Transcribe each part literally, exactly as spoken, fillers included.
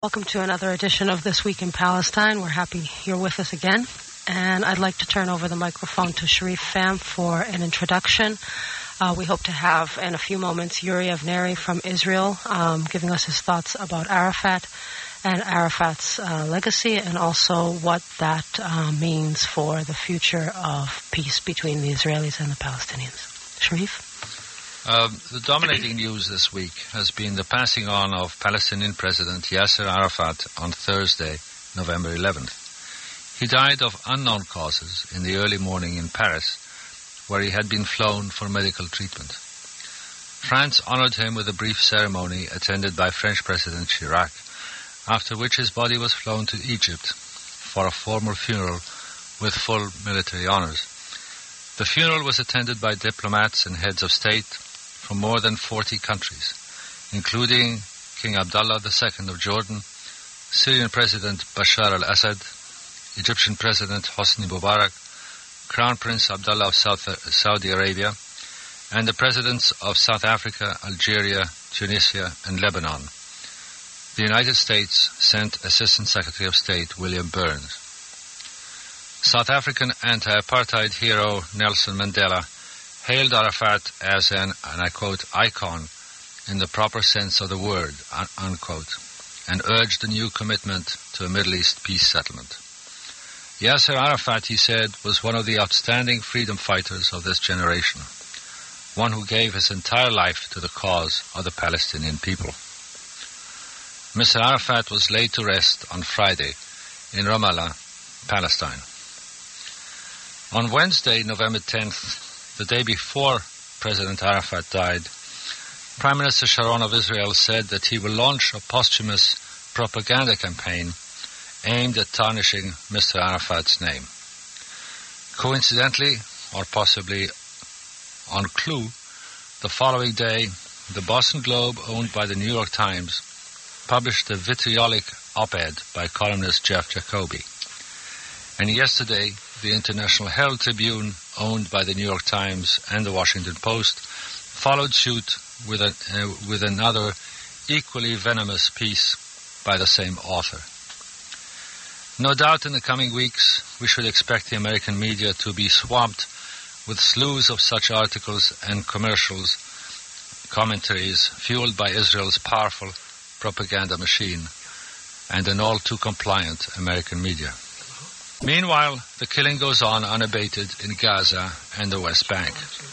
Welcome to another edition of This Week in Palestine. We're happy you're with us again. And I'd like to turn over the microphone to Sharif Pham for an introduction. Uh, we hope to have in a few moments Yuri Avnery from Israel um, giving us his thoughts about Arafat and Arafat's uh, legacy, and also what that uh, means for the future of peace between the Israelis and the Palestinians. Sharif? Um, the dominating news this week has been the passing on of Palestinian President Yasser Arafat on Thursday, November eleventh. He died of unknown causes in the early morning in Paris, where he had been flown for medical treatment. France honored him with a brief ceremony attended by French President Chirac, after which his body was flown to Egypt for a formal funeral with full military honors. The funeral was attended by diplomats and heads of state from more than forty countries, including King Abdullah the Second of Jordan, Syrian President Bashar al-Assad, Egyptian President Hosni Mubarak, Crown Prince Abdullah of South, Saudi Arabia, and the presidents of South Africa, Algeria, Tunisia, and Lebanon. The United States sent Assistant Secretary of State William Burns. South African anti-apartheid hero Nelson Mandela hailed Arafat as an, and I quote, icon in the proper sense of the word, un- unquote, and urged a new commitment to a Middle East peace settlement. Yasser Arafat, he said, was one of the outstanding freedom fighters of this generation, one who gave his entire life to the cause of the Palestinian people. Mister Arafat was laid to rest on Friday in Ramallah, Palestine. On Wednesday, November tenth, the day before President Arafat died, Prime Minister Sharon of Israel said that he will launch a posthumous propaganda campaign aimed at tarnishing Mister Arafat's name. Coincidentally, or possibly on clue, the following day, the Boston Globe, owned by the New York Times, published a vitriolic op-ed by columnist Jeff Jacoby. And yesterday, the International Herald Tribune, owned by the New York Times and the Washington Post, followed suit with, a, uh, with another equally venomous piece by the same author. No doubt in the coming weeks, we should expect the American media to be swamped with slews of such articles and commercials, commentaries fueled by Israel's powerful propaganda machine and an all-too-compliant American media. Meanwhile, the killing goes on unabated in Gaza and the West Bank.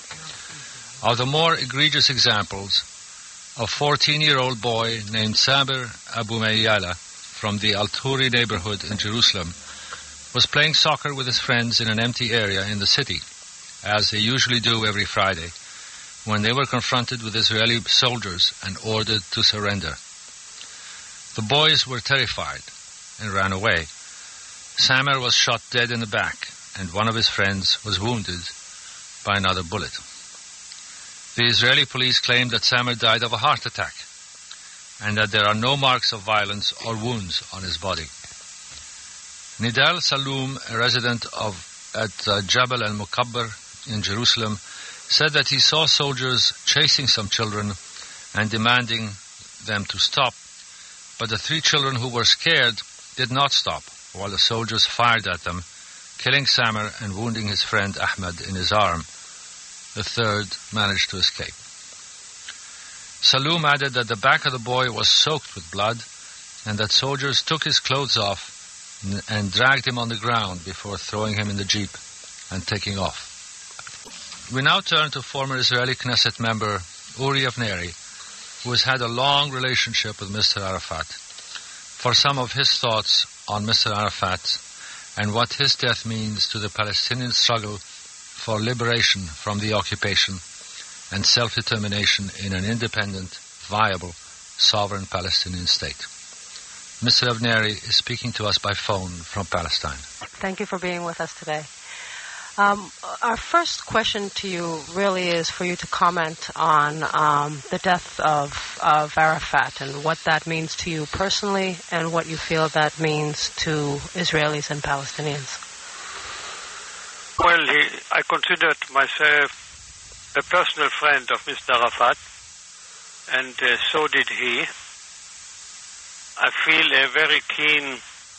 Of the more egregious examples, a fourteen-year-old boy named Saber Abu Mayyala from the Al-Turi neighborhood in Jerusalem was playing soccer with his friends in an empty area in the city, as they usually do every Friday, when they were confronted with Israeli soldiers and ordered to surrender. The boys were terrified and ran away. Samer was shot dead in the back, and one of his friends was wounded by another bullet. The Israeli police claimed that Samer died of a heart attack, and that there are no marks of violence or wounds on his body. Nidal Saloum, a resident of at uh, Jabal al-Mukabbar in Jerusalem, said that he saw soldiers chasing some children and demanding them to stop, but the three children who were scared did not stop, while the soldiers fired at them, killing Samer and wounding his friend Ahmed in his arm. The third managed to escape. Saloum added that the back of the boy was soaked with blood and that soldiers took his clothes off and dragged him on the ground before throwing him in the jeep and taking off. We now turn to former Israeli Knesset member Uri Avnery, who has had a long relationship with Mister Arafat, for some of his thoughts on Mister Arafat and what his death means to the Palestinian struggle for liberation from the occupation and self-determination in an independent, viable, sovereign Palestinian state. Mister Avnery is speaking to us by phone from Palestine. Thank you for being with us today. Um, our first question to you really is for you to comment on um, the death of, of Arafat and what that means to you personally and what you feel that means to Israelis and Palestinians. Well, he, I considered myself a personal friend of Mister Arafat, and uh, so did he. I feel a very keen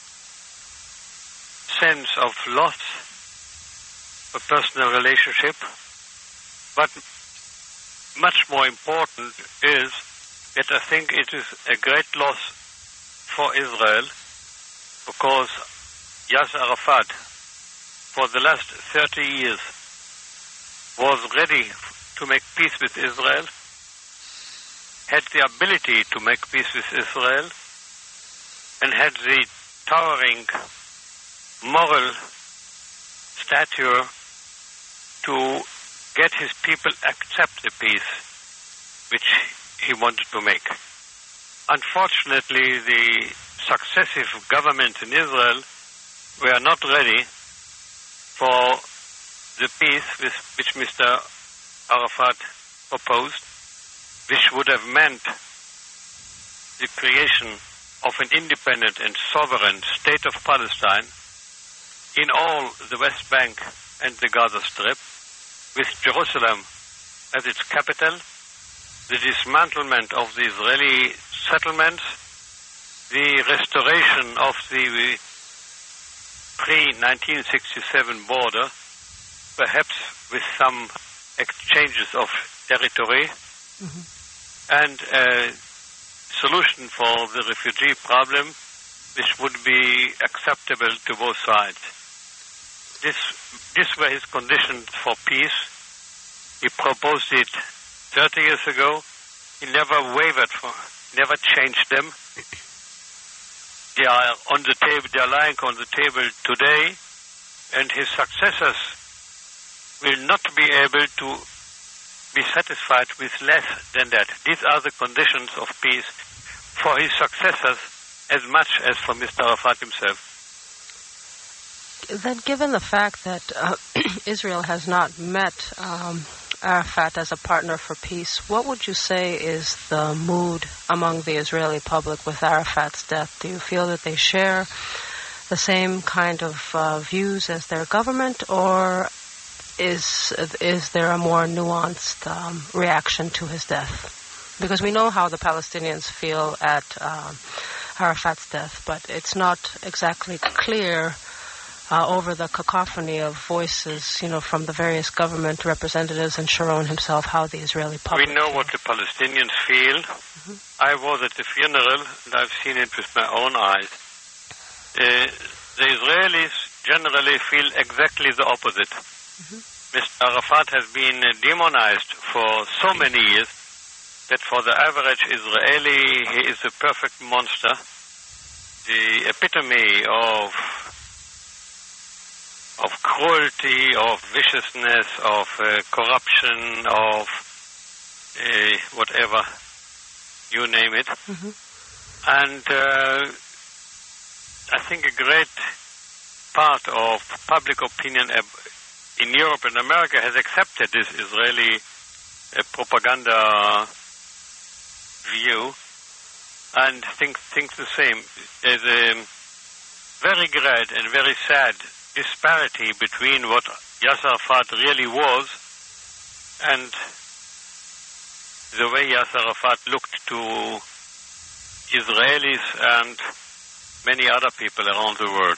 sense of loss of personal relationship, but much more important is that I think it is a great loss for Israel, because Yasser Arafat, for the last thirty years, was ready to make peace with Israel, had the ability to make peace with Israel, and had the towering moral stature to get his people accept the peace which he wanted to make. Unfortunately, the successive governments in Israel were not ready for the peace with which Mister Arafat proposed, which would have meant the creation of an independent and sovereign state of Palestine in all the West Bank and the Gaza Strip, with Jerusalem as its capital, the dismantlement of the Israeli settlements, the restoration of the pre nineteen sixty-seven border, perhaps with some exchanges of territory, mm-hmm. and a solution for the refugee problem which would be acceptable to both sides. This, this were his conditions for peace. He proposed it thirty years ago. He never wavered, for, never changed them. They are on the table, they are lying on the table today, and his successors will not be able to be satisfied with less than that. These are the conditions of peace for his successors as much as for Mister Arafat himself. Then, given the fact that uh, Israel has not met um, Arafat as a partner for peace, what would you say is the mood among the Israeli public with Arafat's death? Do you feel that they share the same kind of uh, views as their government, or is is there a more nuanced um, reaction to his death? Because we know how the Palestinians feel at uh, Arafat's death, but it's not exactly clear uh, over the cacophony of voices, you know, from the various government representatives and Sharon himself, how the Israeli public We know feel. what the Palestinians feel. Mm-hmm. I was at the funeral, and I've seen it with my own eyes. Uh, the Israelis generally feel exactly the opposite. Mm-hmm. Mister Arafat has been uh, demonized for so many years that for the average Israeli, he is a perfect monster, the epitome of of cruelty, of viciousness, of uh, corruption, of uh, whatever, you name it. Mm-hmm. And uh, I think a great part of public opinion in Europe and America has accepted this Israeli uh, propaganda view and think think the same. There's a very great and very sad disparity between what Yasser Arafat really was and the way Yasser Arafat looked to Israelis and many other people around the world.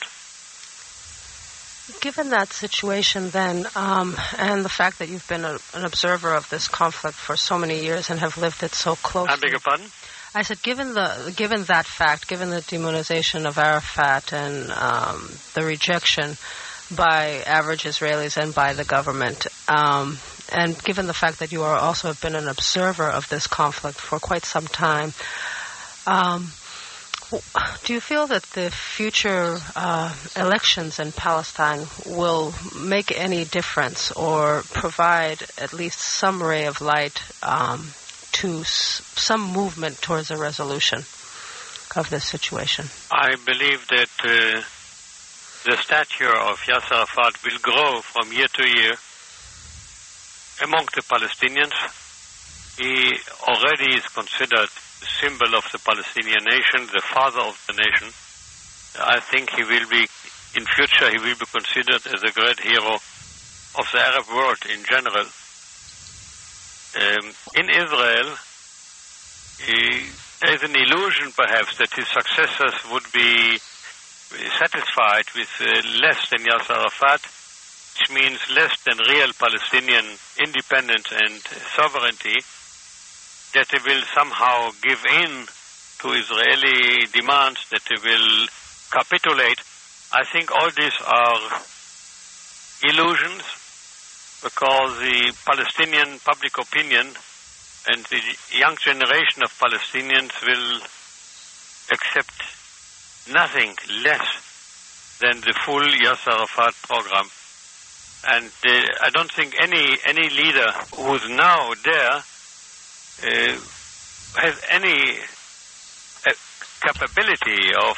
Given that situation then, um, and the fact that you've been a, an observer of this conflict for so many years and have lived it so closely. I beg your pardon? I said, given the given that fact, given the demonization of Arafat and um, the rejection by average Israelis and by the government, um, and given the fact that you are also have been an observer of this conflict for quite some time, um, do you feel that the future uh, elections in Palestine will make any difference or provide at least some ray of light um, to s- some movement towards a resolution of this situation? I believe that uh, the stature of Yasser Arafat will grow from year to year among the Palestinians. He already is considered the symbol of the Palestinian nation, the father of the nation. I think he will be, in future, he will be considered as a great hero of the Arab world in general. Um, in Israel, he, there is an illusion, perhaps, that his successors would be satisfied with uh, less than Yasser Arafat, which means less than real Palestinian independence and sovereignty, that they will somehow give in to Israeli demands, that they will capitulate. I think all these are illusions, because the Palestinian public opinion and the young generation of Palestinians will accept nothing less than the full Yasser Arafat program. And uh, I don't think any any leader who's now there uh, has any uh, capability of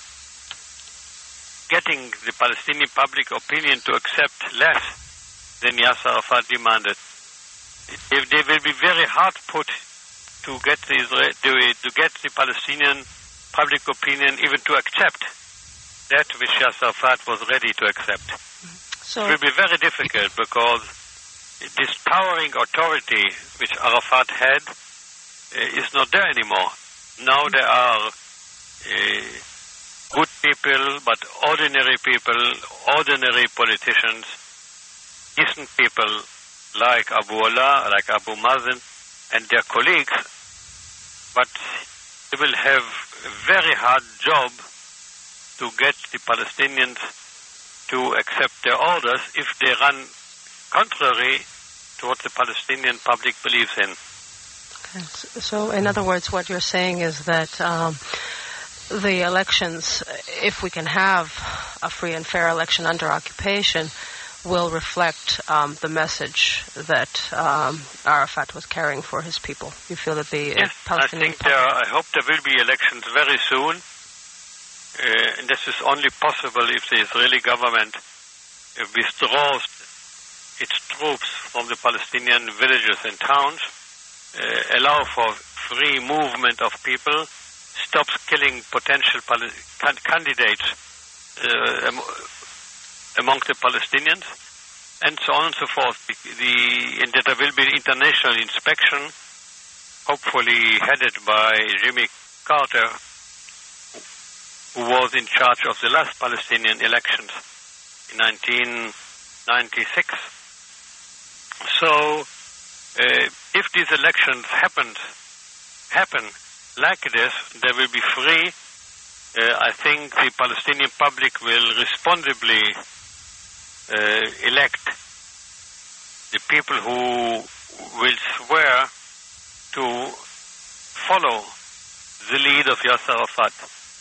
getting the Palestinian public opinion to accept less than Yasser Arafat demanded. They, they will be very hard put to get the Israel, to, to get the Palestinian public opinion even to accept that which Yasser Arafat was ready to accept. So it will be very difficult, because this towering authority which Arafat had uh, is not there anymore. Now there are uh, good people, but ordinary people, ordinary politicians, decent people like Abu Ola, like Abu Mazen, and their colleagues, but they will have a very hard job to get the Palestinians to accept their orders if they run contrary to what the Palestinian public believes in. Okay. So, in other words, what you're saying is that um, the elections, if we can have a free and fair election under occupation, will reflect um, the message that um, Arafat was carrying for his people. You feel that the yes, Palestinian I think there, I hope there will be elections very soon. Uh, and this is only possible if the Israeli government uh, withdraws its troops from the Palestinian villages and towns, uh, allow for free movement of people, stops killing potential Pal- can- candidates uh, am- among the Palestinians, and so on and so forth. The, the, and that there will be international inspection, hopefully headed by Jimmy Carter, who was in charge of the last Palestinian elections in nineteen ninety-six. So, uh, if these elections happen, happen like this, they will be free. Uh, I think the Palestinian public will responsibly uh, elect the people who will swear to follow the lead of Yasser Arafat.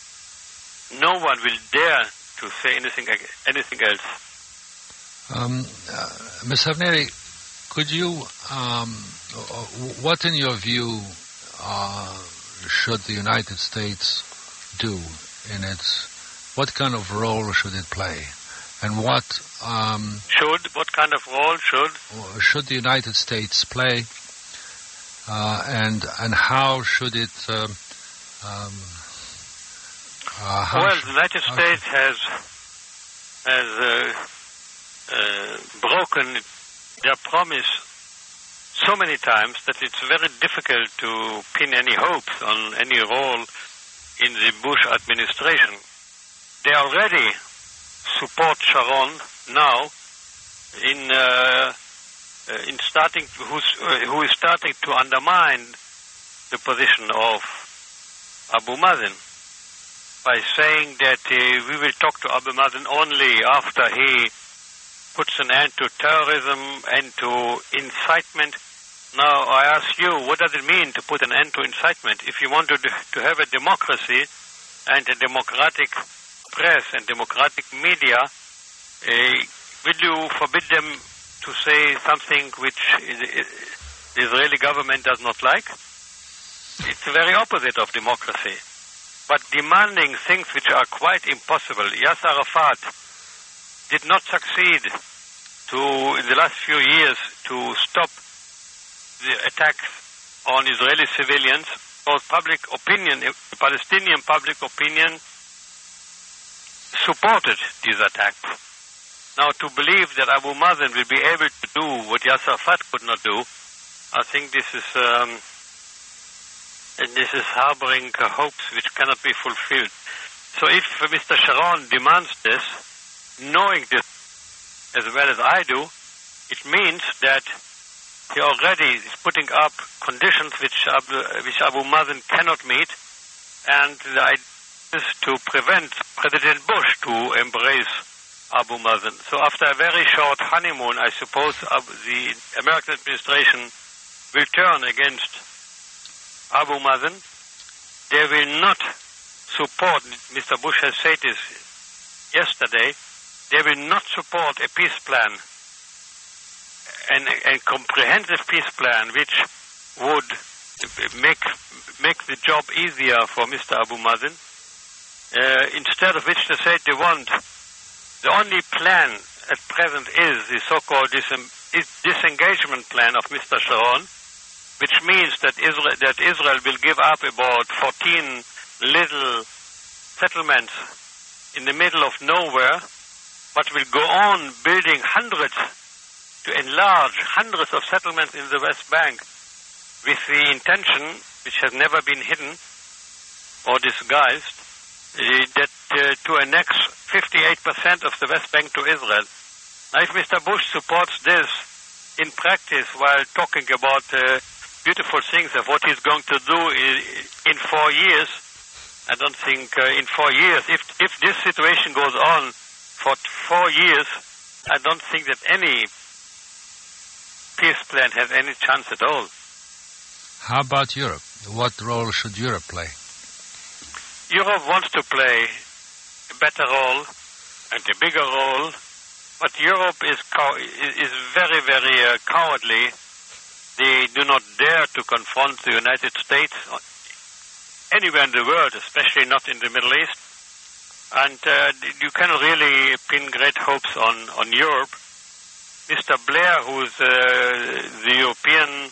No one will dare to say anything anything else. Um, uh, Miz Havneri, could you, um, what in your view uh, should the United States do in its, what kind of role should it play? And what... Um, should, what kind of role should? Should the United States play? Uh, and and how should it... Um, um, Uh, well, the United States has has uh, uh, broken their promise so many times that it's very difficult to pin any hopes on any role in the Bush administration. They already support Sharon now in uh, uh, in starting who's, uh, who is starting to undermine the position of Abu Mazen, by saying that uh, we will talk to Abu Mazen only after he puts an end to terrorism and to incitement. Now, I ask you, what does it mean to put an end to incitement? If you want to, to have a democracy and a democratic press and democratic media, uh, will you forbid them to say something which the Israeli government does not like? It's the very opposite of democracy. But demanding things which are quite impossible. Yasser Arafat did not succeed to, in the last few years, to stop the attacks on Israeli civilians, because public opinion, Palestinian public opinion, supported these attacks. Now, to believe that Abu Mazen will be able to do what Yasser Arafat could not do, I think this is um, and this is harboring uh, hopes which cannot be fulfilled. So if uh, Mister Sharon demands this, knowing this as well as I do, it means that he already is putting up conditions which Abu, which Abu Mazen cannot meet, and the idea is to prevent President Bush to embrace Abu Mazen. So after a very short honeymoon, I suppose the American administration will turn against Abu Mazen. They will not support, Mister Bush has said this yesterday, they will not support a peace plan, an, a comprehensive peace plan which would make make the job easier for Mister Abu Mazen. Uh, instead of which they said they want, the only plan at present is the so-called dis- disengagement plan of Mister Sharon, which means that Israel, that Israel will give up about fourteen little settlements in the middle of nowhere, but will go on building hundreds, to enlarge hundreds of settlements in the West Bank, with the intention, which has never been hidden or disguised, uh, that uh, to annex fifty-eight percent of the West Bank to Israel. Now, if Mister Bush supports this in practice while talking about uh, beautiful things of what he's going to do in, in four years, I don't think uh, in four years, if if this situation goes on for four years, I don't think that any peace plan has any chance at all. How about Europe? What role should Europe play? Europe wants to play a better role and a bigger role, but Europe is cow- is very, very uh, cowardly. They do not dare to confront the United States anywhere in the world, especially not in the Middle East. And uh, you cannot really pin great hopes on, on Europe. Mister Blair, who's uh, the European,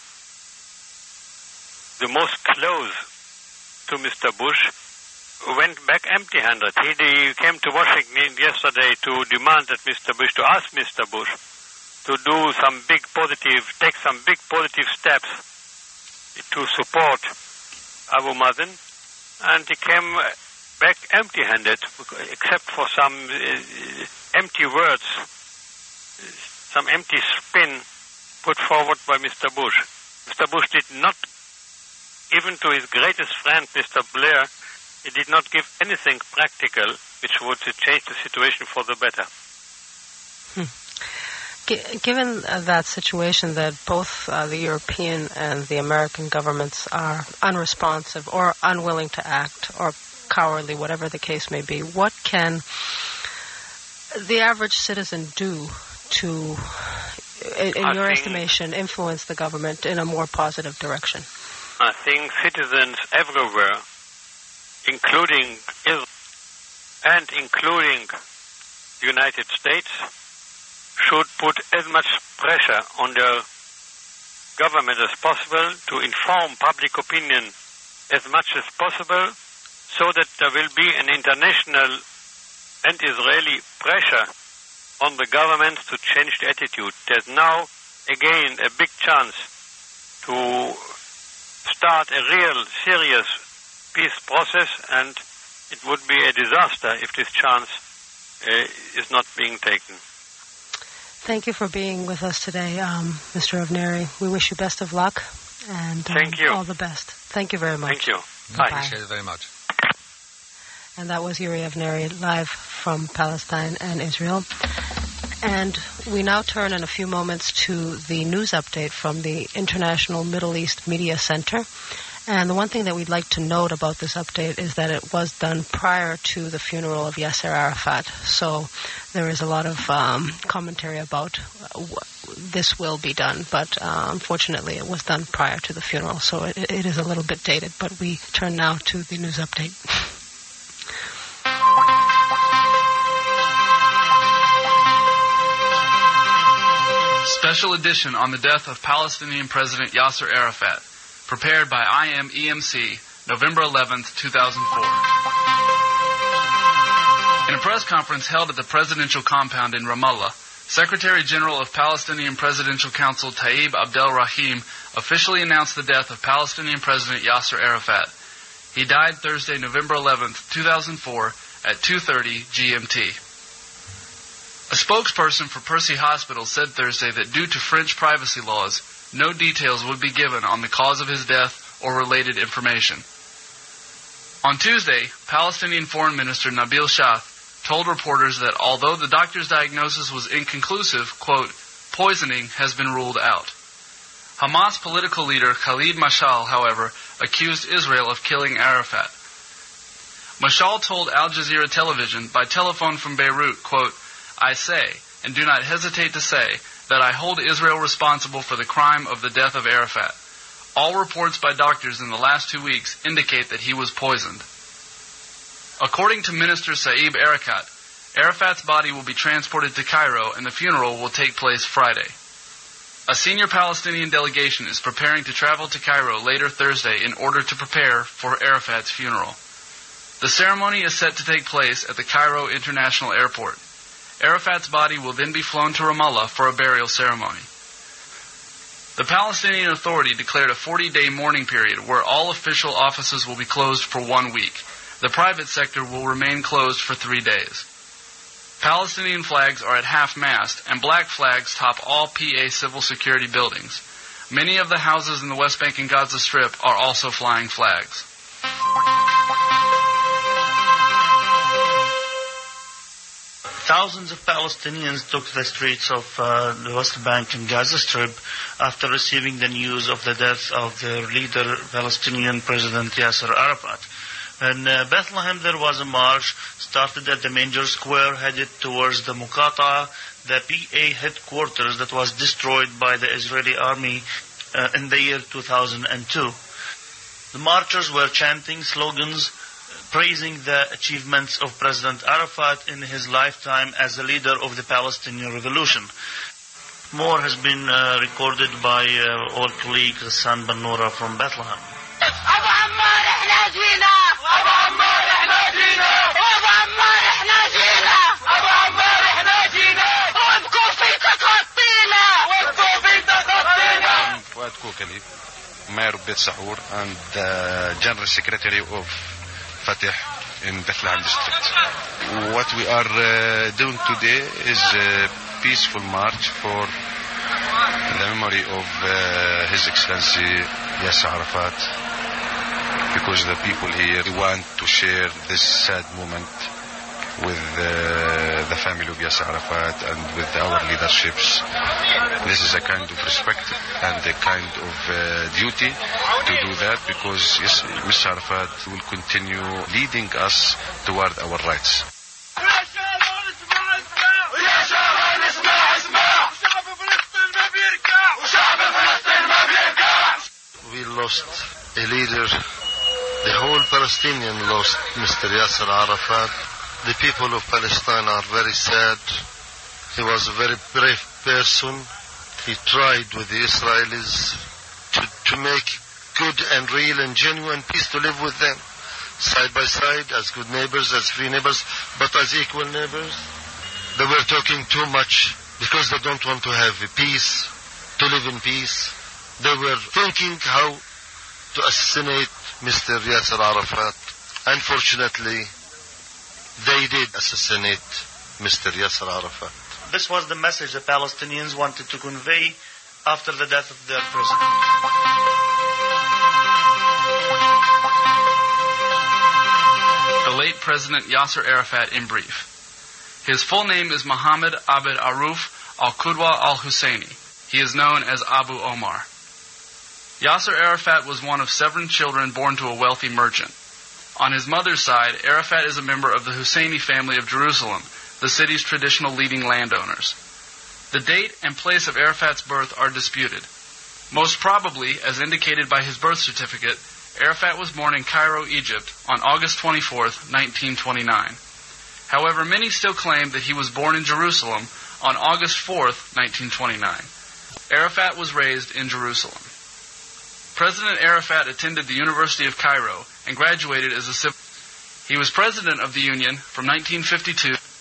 the most close to Mister Bush, went back empty-handed. He, he came to Washington yesterday to demand that Mister Bush, to ask Mister Bush to do some big positive, take some big positive steps to support Abu Mazen, and he came back empty-handed, except for some uh, empty words, some empty spin put forward by Mister Bush. Mister Bush did not, even to his greatest friend, Mister Blair, he did not give anything practical which would change the situation for the better. Hmm. G- given uh, that situation that both uh, the European and the American governments are unresponsive or unwilling to act or cowardly, whatever the case may be, what can the average citizen do to, in, in your estimation, influence the government in a more positive direction? I think citizens everywhere, including Israel and including the United States, should put as much pressure on their government as possible to inform public opinion as much as possible, so that there will be an international and Israeli pressure on the government to change the attitude. There's now, again, a big chance to start a real, serious peace process, and it would be a disaster if this chance uh, is not being taken. Thank you for being with us today, um, Mister Avneri. We wish you best of luck and um, Thank you. all the best. Thank you very much. Thank you. I appreciate it very much. And that was Yuri Avneri live from Palestine and Israel. And we now turn in a few moments to the news update from the International Middle East Media Center. And the one thing that we'd like to note about this update is that it was done prior to the funeral of Yasser Arafat. So there is a lot of um, commentary about uh, w- this will be done, but uh, unfortunately it was done prior to the funeral. So it, it is a little bit dated, but we turn now to the news update. Special edition on the death of Palestinian President Yasser Arafat. Prepared by I M E M C, November eleventh, two thousand four. In a press conference held at the presidential compound in Ramallah, Secretary General of Palestinian Presidential Council Tayyib Abdel Rahim officially announced the death of Palestinian President Yasser Arafat. He died Thursday, November eleventh, two thousand four, at two thirty G M T. A spokesperson for Percy Hospital said Thursday that due to French privacy laws, no details would be given on the cause of his death or related information. On Tuesday, Palestinian Foreign Minister Nabil Shaath told reporters that although the doctor's diagnosis was inconclusive, quote, poisoning has been ruled out. Hamas political leader Khalid Mashal, however, accused Israel of killing Arafat. Mashal told Al Jazeera television by telephone from Beirut, quote, I say, and do not hesitate to say, that I hold Israel responsible for the crime of the death of Arafat. All reports by doctors in the last two weeks indicate that he was poisoned. According to Minister Saeb Erekat, Arafat's body will be transported to Cairo and the funeral will take place Friday. A senior Palestinian delegation is preparing to travel to Cairo later Thursday in order to prepare for Arafat's funeral. The ceremony is set to take place at the Cairo International Airport. Arafat's body will then be flown to Ramallah for a burial ceremony. The Palestinian Authority declared a forty-day mourning period where all official offices will be closed for one week. The private sector will remain closed for three days. Palestinian flags are at half-mast, and black flags top all P A civil security buildings. Many of the houses in the West Bank and Gaza Strip are also flying flags. Thousands of Palestinians took the streets of uh, the West Bank and Gaza Strip after receiving the news of the death of their leader, Palestinian President Yasser Arafat. In uh, Bethlehem, there was a march started at the Manger Square, headed towards the Muqata'a, the P A headquarters that was destroyed by the Israeli army uh, in the year two thousand two. The marchers were chanting slogans praising the achievements of President Arafat in his lifetime as the leader of the Palestinian Revolution. More has been uh, recorded by uh, our colleague Hassan Ben-Noura from Bethlehem. Fuad Kokali, Mayor of Bet Sahour and the General Secretary of Fatah in Bethlehem district. What we are uh, doing today is a peaceful march for the memory of uh, His Excellency Yasser Arafat, because the people here want to share this sad moment with uh, the family of Yasser Arafat and with our leaderships. This is a kind of respect and a kind of uh, duty to do that, because yes, Mister Arafat will continue leading us toward our rights. We lost a leader. The whole Palestinian lost Mister Yasser Arafat. The people of Palestine are very sad. He was a very brave person. He tried with the Israelis to, to make good and real and genuine peace, to live with them side by side as good neighbors, as free neighbors, but as equal neighbors. They were talking too much because they don't want to have peace, to live in peace. They were thinking how to assassinate Mister Yasser Arafat. Unfortunately, they did assassinate Mister Yasser Arafat. This was the message the Palestinians wanted to convey after the death of their president. The late President Yasser Arafat in brief. His full name is Mohammed Abed Aruf al-Qudwa al-Husseini. He is known as Abu Omar. Yasser Arafat was one of seven children born to a wealthy merchant. On his mother's side, Arafat is a member of the Husseini family of Jerusalem, the city's traditional leading landowners. The date and place of Arafat's birth are disputed. Most probably, as indicated by his birth certificate, Arafat was born in Cairo, Egypt, on August twenty-fourth, nineteen twenty-nine. However, many still claim that he was born in Jerusalem on August fourth, nineteen twenty-nine. Arafat was raised in Jerusalem. President Arafat attended the University of Cairo and graduated as a civil. He was president of the Union from nineteen fifty-two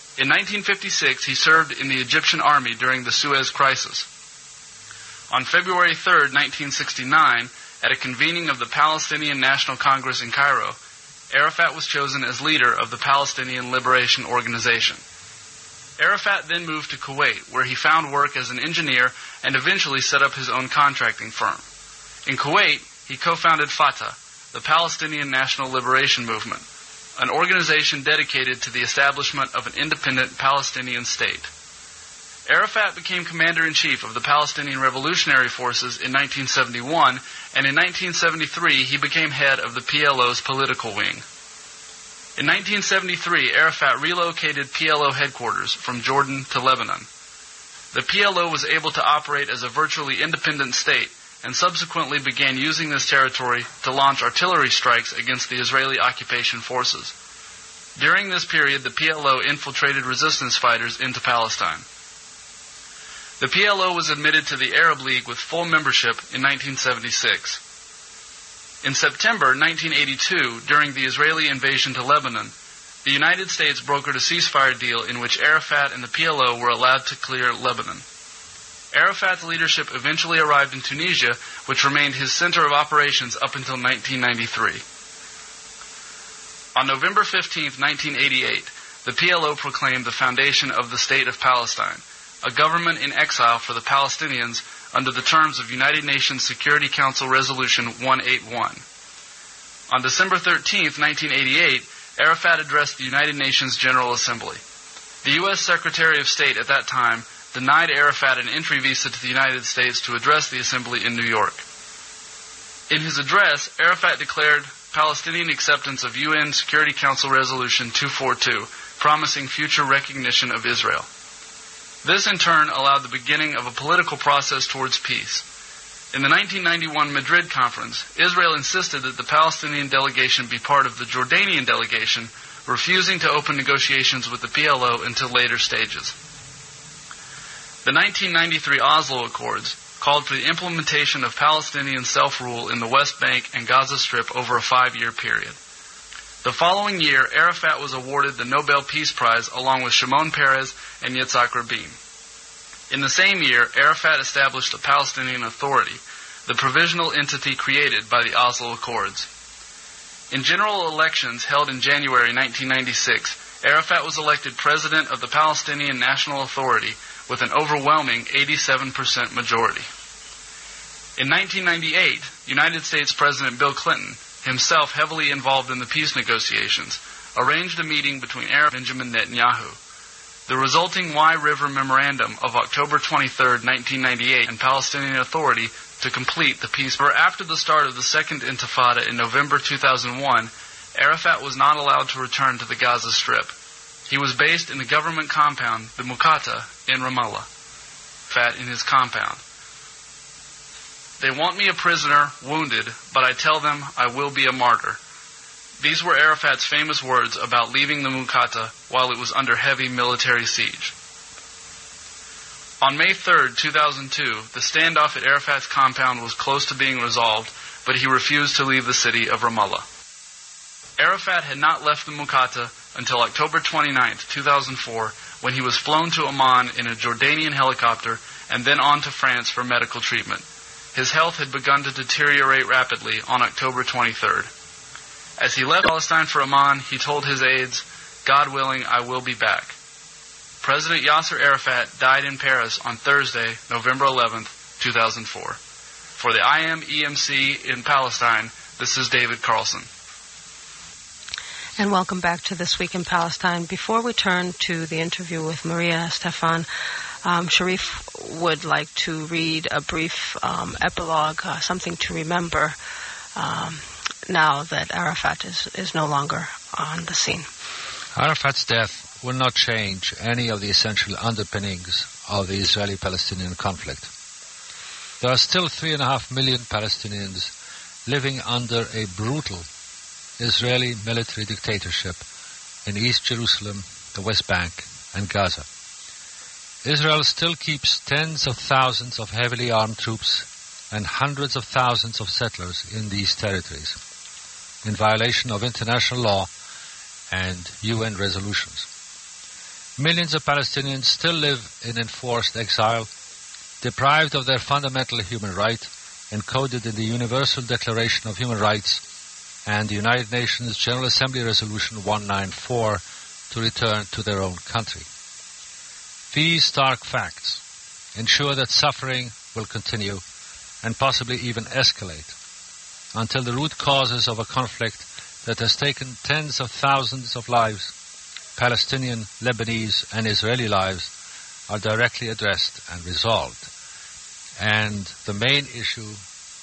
In nineteen fifty-six, he served in the Egyptian army during the Suez Crisis. On February third, nineteen sixty-nine, at a convening of the Palestinian National Congress in Cairo, Arafat was chosen as leader of the Palestinian Liberation Organization. Arafat then moved to Kuwait, where he found work as an engineer and eventually set up his own contracting firm. In Kuwait, he co-founded Fatah, the Palestinian National Liberation Movement, an organization dedicated to the establishment of an independent Palestinian state. Arafat became commander-in-chief of the Palestinian Revolutionary Forces in nineteen seventy-one, and in nineteen seventy-three he became head of the P L O's political wing. In nineteen seventy-three, Arafat relocated P L O headquarters from Jordan to Lebanon. The P L O was able to operate as a virtually independent state, and subsequently began using this territory to launch artillery strikes against the Israeli occupation forces. During this period, the P L O infiltrated resistance fighters into Palestine. The P L O was admitted to the Arab League with full membership in nineteen seventy-six. In September nineteen eighty-two, during the Israeli invasion to Lebanon, the United States brokered a ceasefire deal in which Arafat and the P L O were allowed to clear Lebanon. Arafat's leadership eventually arrived in Tunisia, which remained his center of operations up until nineteen ninety-three. On November fifteenth, nineteen eighty-eight, the P L O proclaimed the foundation of the State of Palestine, a government in exile for the Palestinians under the terms of United Nations Security Council Resolution one eighty-one. On December thirteenth, nineteen eighty-eight, Arafat addressed the United Nations General Assembly. The U S Secretary of State at that time denied Arafat an entry visa to the United States to address the Assembly in New York. In his address, Arafat declared Palestinian acceptance of U N Security Council Resolution two forty-two, promising future recognition of Israel. This, in turn, allowed the beginning of a political process towards peace. In the nineteen ninety-one Madrid conference, Israel insisted that the Palestinian delegation be part of the Jordanian delegation, refusing to open negotiations with the P L O until later stages. The nineteen ninety-three Oslo Accords called for the implementation of Palestinian self-rule in the West Bank and Gaza Strip over a five-year period. The following year, Arafat was awarded the Nobel Peace Prize along with Shimon Peres and Yitzhak Rabin. In the same year, Arafat established a Palestinian Authority, the provisional entity created by the Oslo Accords. In general elections held in January nineteen ninety-six, Arafat was elected president of the Palestinian National Authority with an overwhelming eighty-seven percent majority. In nineteen ninety-eight, United States President Bill Clinton, himself heavily involved in the peace negotiations, arranged a meeting between Arafat and Benjamin Netanyahu. The resulting Y River Memorandum of October twenty-third, nineteen ninety-eight, and Palestinian Authority to complete the peace. After the start of the Second Intifada in November two thousand one, Arafat was not allowed to return to the Gaza Strip. He was based in the government compound, the Muqata, in Ramallah. Arafat in his compound. They want me a prisoner, wounded, but I tell them I will be a martyr. These were Arafat's famous words about leaving the Muqata while it was under heavy military siege. On May third, two thousand two, the standoff at Arafat's compound was close to being resolved, but he refused to leave the city of Ramallah. Arafat had not left the Muqata until October twenty-ninth, two thousand four, when he was flown to Amman in a Jordanian helicopter and then on to France for medical treatment. His health had begun to deteriorate rapidly on October twenty-third. As he left Palestine for Amman, he told his aides, "God willing, I will be back." President Yasser Arafat died in Paris on Thursday, November eleventh, two thousand four. For the I M E M C in Palestine, this is David Carlson. And welcome back to This Week in Palestine. Before we turn to the interview with Maria Stefan, um, Sharif would like to read a brief um, epilogue, uh, something to remember um, now that Arafat is, is no longer on the scene. Arafat's death will not change any of the essential underpinnings of the Israeli-Palestinian conflict. There are still three and a half million Palestinians living under a brutal Israeli military dictatorship in East Jerusalem, the West Bank, and Gaza. Israel still keeps tens of thousands of heavily armed troops and hundreds of thousands of settlers in these territories, in violation of international law and U N resolutions. Millions of Palestinians still live in enforced exile, deprived of their fundamental human right, encoded in the Universal Declaration of Human Rights and the United Nations General Assembly Resolution one ninety-four to return to their own country. These stark facts ensure that suffering will continue and possibly even escalate until the root causes of a conflict that has taken tens of thousands of lives, Palestinian, Lebanese, and Israeli lives, are directly addressed and resolved. And the main issue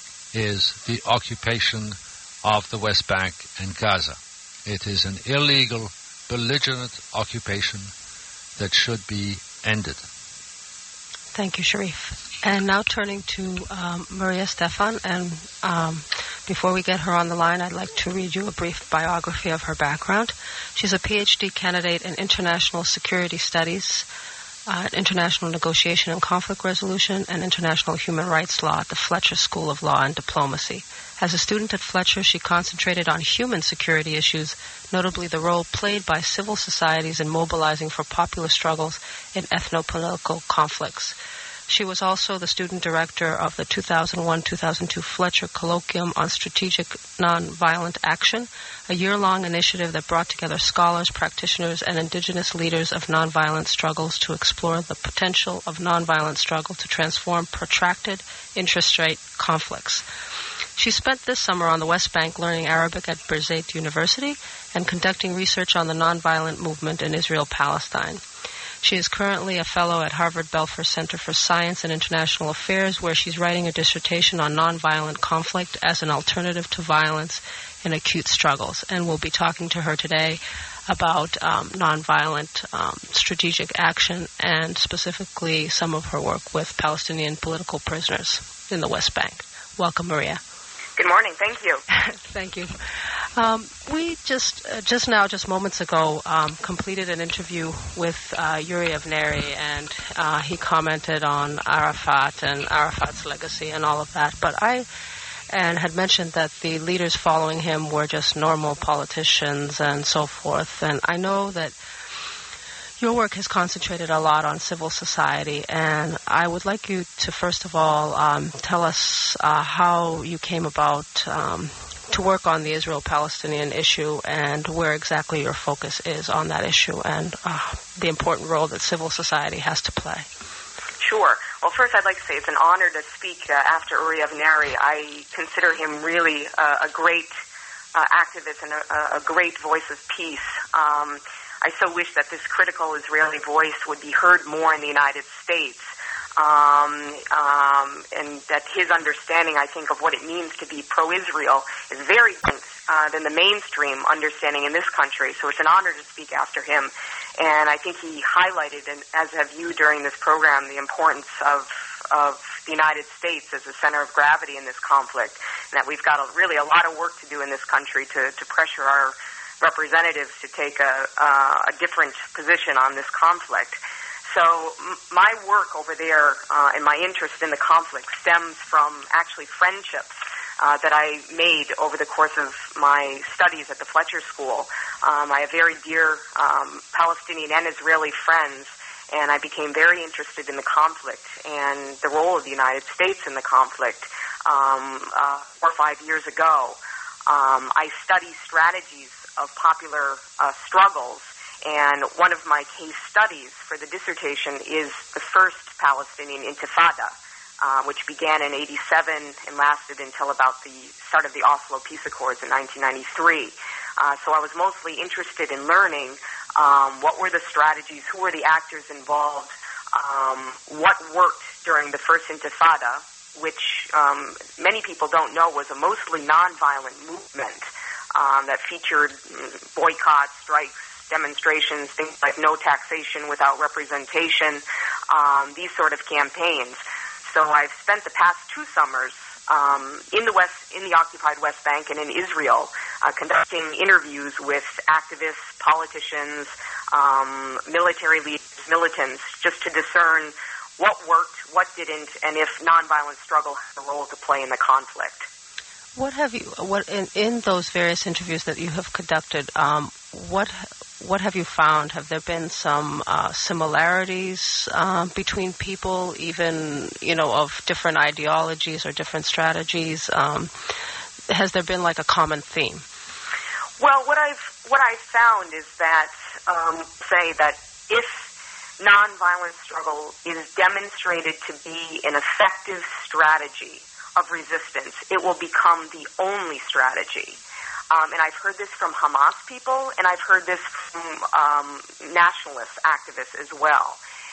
is the occupation of the West Bank and Gaza. It is an illegal, belligerent occupation that should be ended. Thank you, Sharif. And now turning to um, Maria Stephan, and um, before we get her on the line, I'd like to read you a brief biography of her background. She's a P H D candidate in International Security Studies, uh, International Negotiation and Conflict Resolution, and International Human Rights Law at the Fletcher School of Law and Diplomacy. As a student at Fletcher, she concentrated on human security issues, notably the role played by civil societies in mobilizing for popular struggles in ethno-political conflicts. She was also the student director of the two thousand one to two thousand two Fletcher Colloquium on Strategic Nonviolent Action, a year-long initiative that brought together scholars, practitioners, and indigenous leaders of nonviolent struggles to explore the potential of nonviolent struggle to transform protracted intrastate conflicts. She spent this summer on the West Bank learning Arabic at Birzeit University and conducting research on the nonviolent movement in Israel-Palestine. She is currently a fellow at Harvard Belfer Center for Science and International Affairs, where she's writing a dissertation on nonviolent conflict as an alternative to violence in acute struggles. And we'll be talking to her today about um, nonviolent um, strategic action and specifically some of her work with Palestinian political prisoners in the West Bank. Welcome, Maria. Good morning. Thank you. Thank you. Um, we just uh, just now, just moments ago, um, completed an interview with uh, Yuri Avneri, and uh, he commented on Arafat and Arafat's legacy and all of that. But I and had mentioned that the leaders following him were just normal politicians and so forth. And I know that your work has concentrated a lot on civil society, and I would like you to, first of all, um, tell us uh, how you came about um, to work on the Israel-Palestinian issue and where exactly your focus is on that issue and uh, the important role that civil society has to play. Sure. Well, first I'd like to say it's an honor to speak uh, after Uri Avneri. I consider him really uh, a great uh, activist and a, a great voice of peace. Um, I so wish that this critical Israeli voice would be heard more in the United States, um, um, and that his understanding, I think, of what it means to be pro-Israel is very different uh, than the mainstream understanding in this country. So it's an honor to speak after him. And I think he highlighted, and as have you during this program, the importance of of the United States as a center of gravity in this conflict, and that we've got a, really a lot of work to do in this country to, to pressure our representatives to take a, uh, a different position on this conflict. So m- my work over there uh, and my interest in the conflict stems from actually friendships uh, that I made over the course of my studies at the Fletcher School. Um, I have very dear um, Palestinian and Israeli friends, and I became very interested in the conflict and the role of the United States in the conflict um, uh, four or five years ago. Um, I study strategies of popular uh, struggles, and one of my case studies for the dissertation is the first Palestinian Intifada, uh, which began in eighty-seven and lasted until about the start of the Oslo Peace Accords in nineteen ninety-three. Uh, so I was mostly interested in learning um, what were the strategies, who were the actors involved, um, what worked during the first Intifada, which um, many people don't know was a mostly nonviolent movement Um, that featured boycotts, strikes, demonstrations, things like no taxation without representation, um, these sort of campaigns. So I've spent the past two summers um, in the West, in the occupied West Bank and in Israel, uh, conducting interviews with activists, politicians, um, military leaders, militants, just to discern what worked, what didn't, and if nonviolent struggle has a role to play in the conflict. What have you, what in, in those various interviews that you have conducted, um, what what have you found? Have there been some uh, similarities uh, between people, even, you know, of different ideologies or different strategies? Um, has there been like a common theme? Well, what I've what I've found is that um, say that if nonviolent struggle is demonstrated to be an effective strategy of resistance, it will become the only strategy. Um, and I've heard this from Hamas people, and I've heard this from um, nationalist activists as well,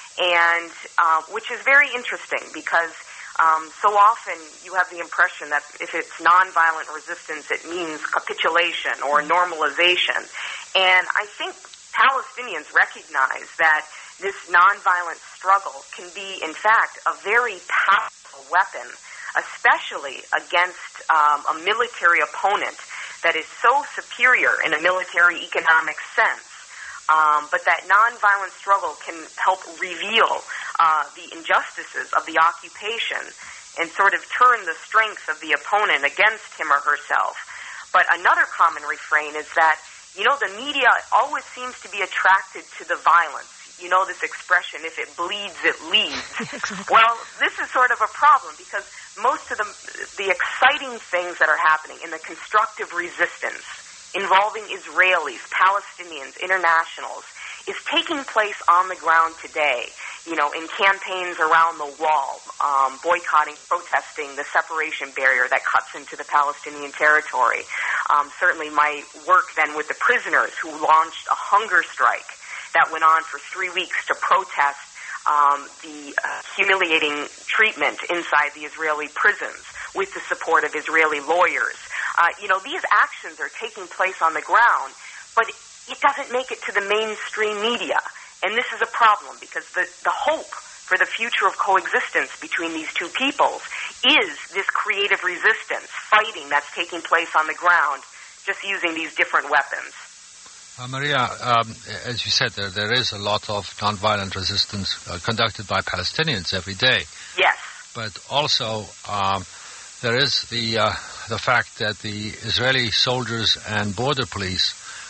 and uh, which is very interesting because um, so often you have the impression that if it's nonviolent resistance, it means capitulation or normalization. And I think Palestinians recognize that this nonviolent struggle can be, in fact, a very powerful weapon, especially against um, a military opponent that is so superior in a military economic sense, um, but that nonviolent struggle can help reveal uh, the injustices of the occupation and sort of turn the strength of the opponent against him or herself. But another common refrain is that, you know, the media always seems to be attracted to the violence. You know this expression, if it bleeds, it leads. Exactly. Well, this is sort of a problem because most of the, the exciting things that are happening in the constructive resistance involving Israelis, Palestinians, internationals, is taking place on the ground today, you know, in campaigns around the wall, um, boycotting, protesting the separation barrier that cuts into the Palestinian territory. Um, certainly my work then with the prisoners who launched a hunger strike that went on for three weeks to protest um, the uh, humiliating treatment inside the Israeli prisons with the support of Israeli lawyers. Uh, you know, these actions are taking place on the ground, but it doesn't make it to the mainstream media. And this is a problem because the, the hope for the future of coexistence between these two peoples is this creative resistance, fighting that's taking place on the ground, just using these different weapons. Uh, Maria, um, as you said, there there is a lot of nonviolent resistance uh, conducted by Palestinians every day. Yes. But also um, there is the uh, the fact that the Israeli soldiers and border police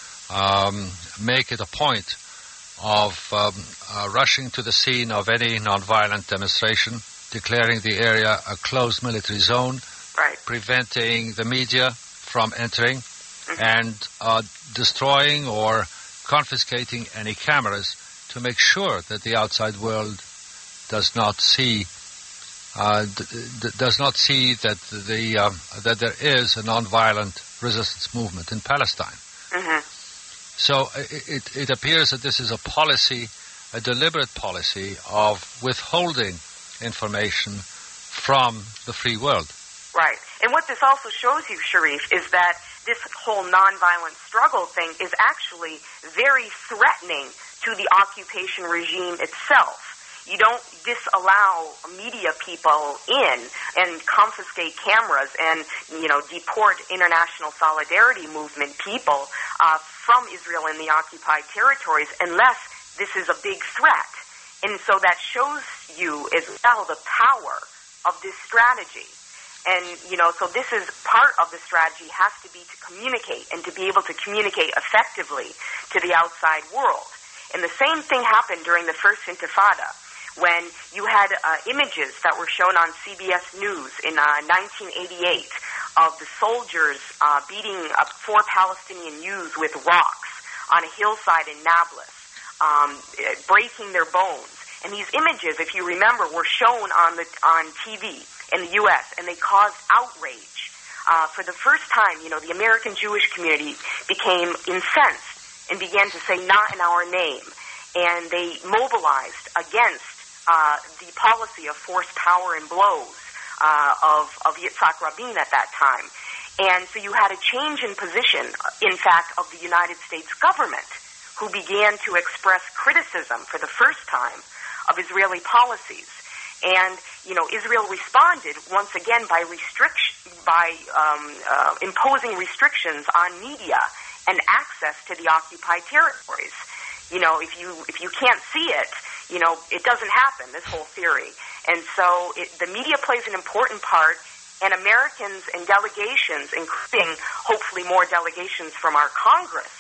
um, make it a point of um, uh, rushing to the scene of any nonviolent demonstration, declaring the area a closed military zone, right, preventing the media from entering, and uh, destroying or confiscating any cameras to make sure that the outside world does not see uh, d- d- does not see that the um, that there is a nonviolent resistance movement in Palestine. Mm-hmm. So it, it appears that this is a policy, a deliberate policy of withholding information from the free world. Right. And what this also shows you, Sharif, is that this whole nonviolent struggle thing is actually very threatening to the occupation regime itself. You don't disallow media people in and confiscate cameras and, you know, deport international solidarity movement people uh, from Israel in the occupied territories unless this is a big threat. And so that shows you as well the power of this strategy. And, you know, so this is part of the strategy has to be to communicate and to be able to communicate effectively to the outside world. And the same thing happened during the first Intifada when you had uh, images that were shown on C B S News in uh, nineteen eighty-eight of the soldiers uh, beating up four Palestinian youths with rocks on a hillside in Nablus, um, breaking their bones. And these images, if you remember, were shown on the on T V in the U S, and they caused outrage. Uh, for the first time, you know, the American Jewish community became incensed and began to say, not in our name. And they mobilized against uh, the policy of forced power and blows uh, of, of Yitzhak Rabin at that time. And so you had a change in position, in fact, of the United States government, who began to express criticism for the first time of Israeli policies. And, you know, Israel responded once again by restriction, by um, uh, imposing restrictions on media and access to the occupied territories. You know, if you if you can't see it, you know, it doesn't happen, this whole theory. And so it, the media plays an important part, and Americans and delegations, including hopefully more delegations from our Congress,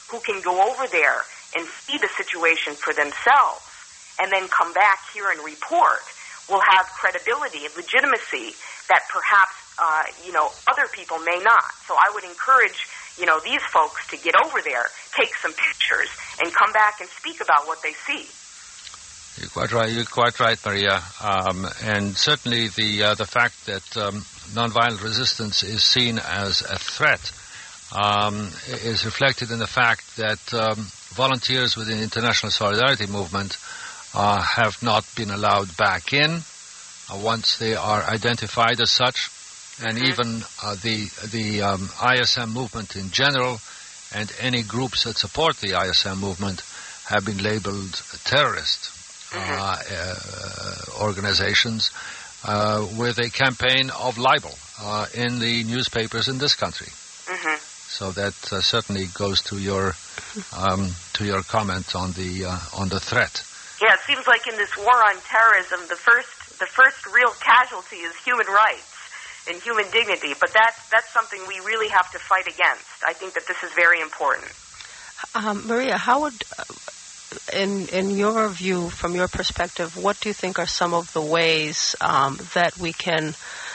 who can go over there and see the situation for themselves and then come back here and report will have credibility and legitimacy that perhaps, uh, you know, other people may not. So I would encourage, you know, these folks to get over there, take some pictures, and come back and speak about what they see. You're quite right. You're quite right, Maria. Um, and certainly the uh, the fact that um, nonviolent resistance is seen as a threat um, is reflected in the fact that um, volunteers within the International Solidarity Movement uh, have not been allowed back in uh, once they are identified as such, and mm-hmm. even uh, the the um, I S M movement in general and any groups that support the I S M movement have been labeled terrorist. Mm-hmm. Uh, uh, organizations uh, with a campaign of libel uh, in the newspapers in this country. Mm-hmm. So that uh, certainly goes to your um, to your comment on the uh, on the threat. Yeah, it seems like in this war on terrorism, the first the first real casualty is human rights and human dignity. But that's that's something we really have to fight against. I think that this is very important. Um, Maria, how would uh, In in your view, from your perspective, what do you think are some of the ways um, that we can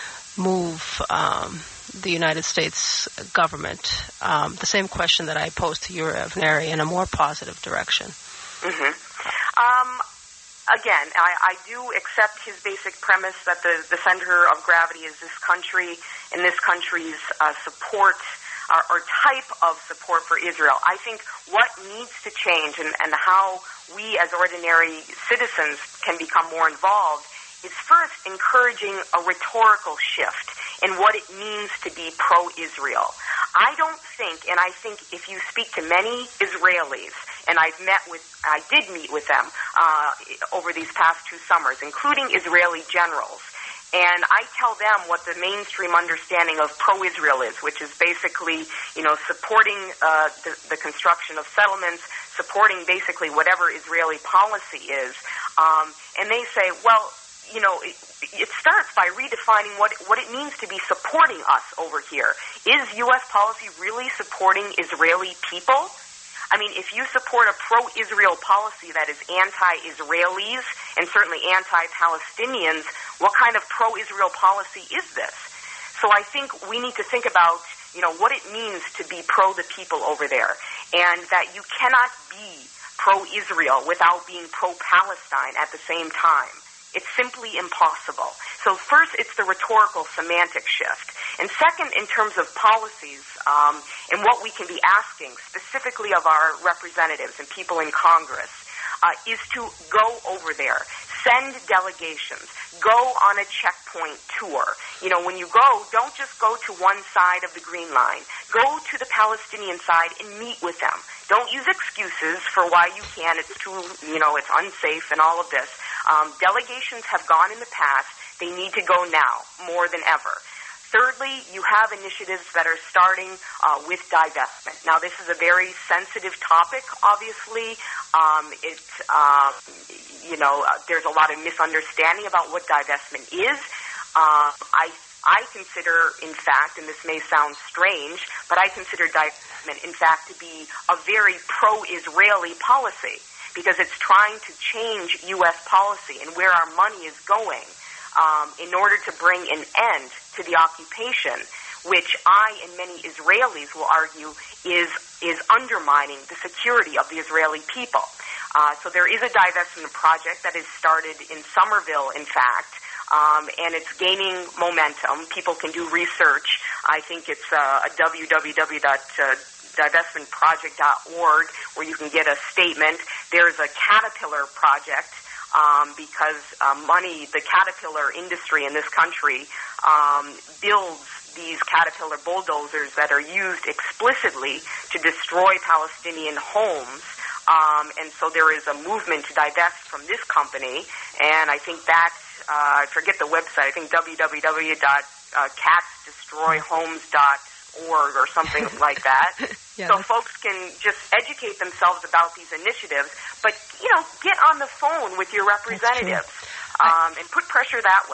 move um, the United States government, um, the same question that I posed to Yuri Avneri, in a more positive direction? Mm-hmm. Um, again, I, I do accept his basic premise that the, the center of gravity is this country and this country's uh, support Our, our type of support for Israel. I think what needs to change and, and how we as ordinary citizens can become more involved is first encouraging a rhetorical shift in what it means to be pro-Israel. I don't think, and I think if you speak to many Israelis, and I've met with, I did meet with them uh, over these past two summers, including Israeli generals, and I tell them what the mainstream understanding of pro-Israel is, which is basically, you know, supporting uh, the, the construction of settlements, supporting basically whatever Israeli policy is. Um, and they say, well, you know, it, it starts by redefining what what it means to be supporting us over here. Is U S policy really supporting Israeli people? I mean, if you support a pro-Israel policy that is anti-Israelis and certainly anti-Palestinians, what kind of pro-Israel policy is this? So I think we need to think about, you know, what it means to be pro the people over there, and that you cannot be pro-Israel without being pro-Palestine at the same time. It's simply impossible. So first, it's the rhetorical semantic shift. And second, in terms of policies, um, and what we can be asking specifically of our representatives and people in Congress, uh, is to go over there, send delegations, go on a checkpoint tour. You know, when you go, don't just go to one side of the Green Line. Go to the Palestinian side and meet with them. Don't use excuses for why you can. It's too, you know, it's unsafe and all of this. Um, delegations have gone in the past. They need to go now more than ever. Thirdly, you have initiatives that are starting uh, with divestment. Now, this is a very sensitive topic, obviously. Um, it, uh, you know, uh, there's a lot of misunderstanding about what divestment is. Uh, I, I consider, in fact, and this may sound strange, but I consider divestment, in fact, to be a very pro-Israeli policy, because it's trying to change U S policy and where our money is going um, in order to bring an end to the occupation, which I and many Israelis will argue is is undermining the security of the Israeli people. Uh, so there is a divestment project that has started in Somerville, in fact, um, and it's gaining momentum. People can do research. I think it's uh, a w w w dot divestment project dot org where you can get a statement. There's a Caterpillar project um, because uh, money, the Caterpillar industry in this country um, builds these Caterpillar bulldozers that are used explicitly to destroy Palestinian homes. Um, and so there is a movement to divest from this company, and I think that, uh, I forget the website, I think w w w dot cats destroy homes dot org or something like that. Yeah, so folks can just educate themselves about these initiatives, but, you know, get on the phone with your representatives um, and put pressure that way.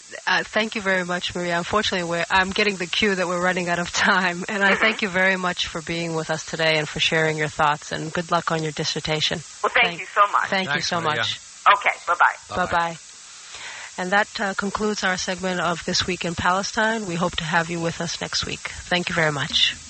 Uh, thank you very much, Maria. Unfortunately, we're, I'm getting the cue that we're running out of time. And I thank you very much for being with us today and for sharing your thoughts. And good luck on your dissertation. Well, thank, thank you so much. Thank Thanks, you so Maria. much. Okay, bye-bye. Bye-bye. Bye-bye. And that uh, concludes our segment of This Week in Palestine. We hope to have you with us next week. Thank you very much.